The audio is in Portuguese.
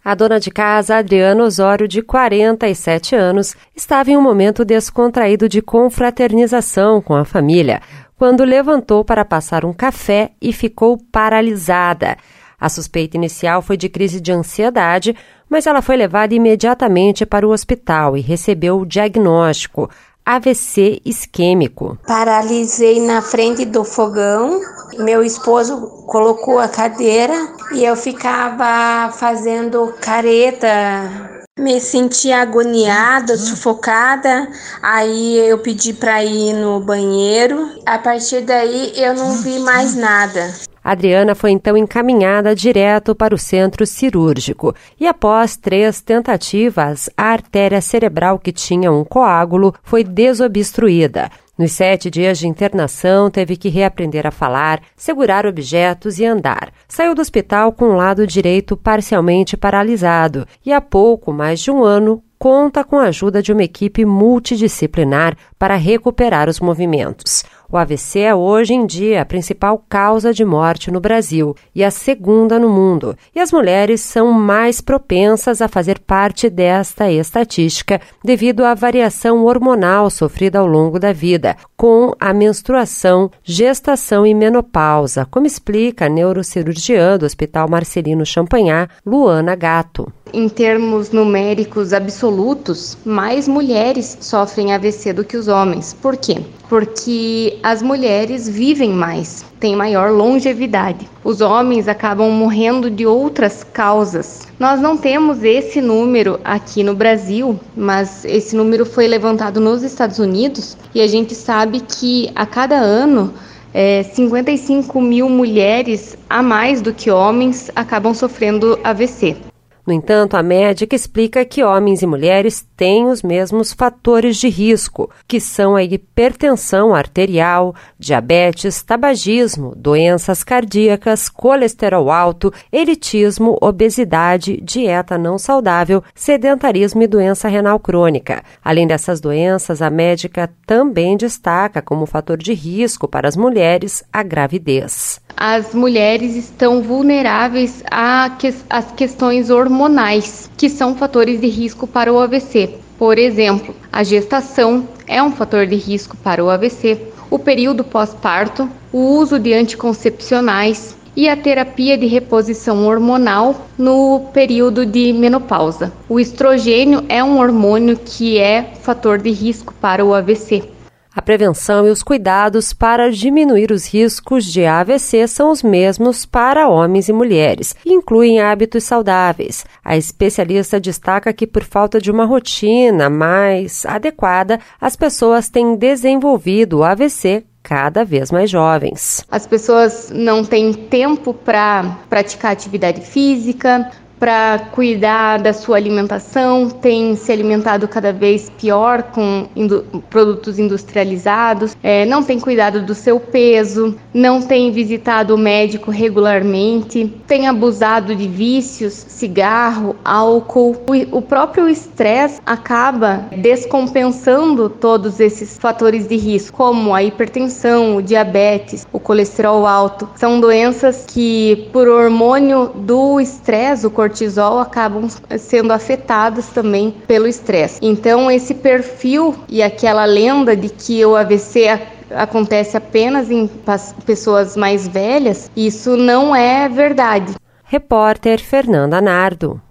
A dona de casa, Adriana Osório, de 47 anos, estava em um momento descontraído de confraternização com a família, quando levantou para passar um café e ficou paralisada. A suspeita inicial foi de crise de ansiedade, mas ela foi levada imediatamente para o hospital e recebeu o diagnóstico: AVC isquêmico. Paralisei na frente do fogão, meu esposo colocou a cadeira e eu ficava fazendo careta, me sentia agoniada, sufocada, aí eu pedi para ir no banheiro, a partir daí eu não vi mais nada. Adriana foi então encaminhada direto para o centro cirúrgico e após 3 tentativas, a artéria cerebral que tinha um coágulo foi desobstruída. Nos 7 dias de internação, teve que reaprender a falar, segurar objetos e andar. Saiu do hospital com o lado direito parcialmente paralisado e há pouco mais de um ano conta com a ajuda de uma equipe multidisciplinar para recuperar os movimentos. O AVC é hoje em dia a principal causa de morte no Brasil e a segunda no mundo. E as mulheres são mais propensas a fazer parte desta estatística devido à variação hormonal sofrida ao longo da vida, com a menstruação, gestação e menopausa, como explica a neurocirurgiã do Hospital Marcelino Champagnat, Luana Gatto. Em termos numéricos absolutos, mais mulheres sofrem AVC do que os homens. Por quê? Porque as mulheres vivem mais, têm maior longevidade. Os homens acabam morrendo de outras causas. Nós não temos esse número aqui no Brasil, mas esse número foi levantado nos Estados Unidos e a gente sabe que a cada ano 55 mil mulheres a mais do que homens acabam sofrendo AVC. No entanto, a médica explica que homens e mulheres têm os mesmos fatores de risco, que são a hipertensão arterial, diabetes, tabagismo, doenças cardíacas, colesterol alto, elitismo, obesidade, dieta não saudável, sedentarismo e doença renal crônica. Além dessas doenças, a médica também destaca como fator de risco para as mulheres a gravidez. As mulheres estão vulneráveis às questões hormonais, que são fatores de risco para o AVC. Por exemplo, a gestação é um fator de risco para o AVC, o período pós-parto, o uso de anticoncepcionais e a terapia de reposição hormonal no período de menopausa. O estrogênio é um hormônio que é fator de risco para o AVC. A prevenção e os cuidados para diminuir os riscos de AVC são os mesmos para homens e mulheres e incluem hábitos saudáveis. A especialista destaca que, por falta de uma rotina mais adequada, as pessoas têm desenvolvido o AVC cada vez mais jovens. As pessoas não têm tempo para praticar atividade física, para cuidar da sua alimentação, tem se alimentado cada vez pior com produtos industrializados, não tem cuidado do seu peso, não tem visitado o médico regularmente, tem abusado de vícios, cigarro, álcool. O próprio estresse acaba descompensando todos esses fatores de risco, como a hipertensão, o diabetes, o colesterol alto. São doenças que, por hormônio do estresse, o cortisol, acabam sendo afetadas também pelo estresse. Então, esse perfil e aquela lenda de que o AVC acontece apenas em pessoas mais velhas, isso não é verdade. Repórter Fernanda Nardo.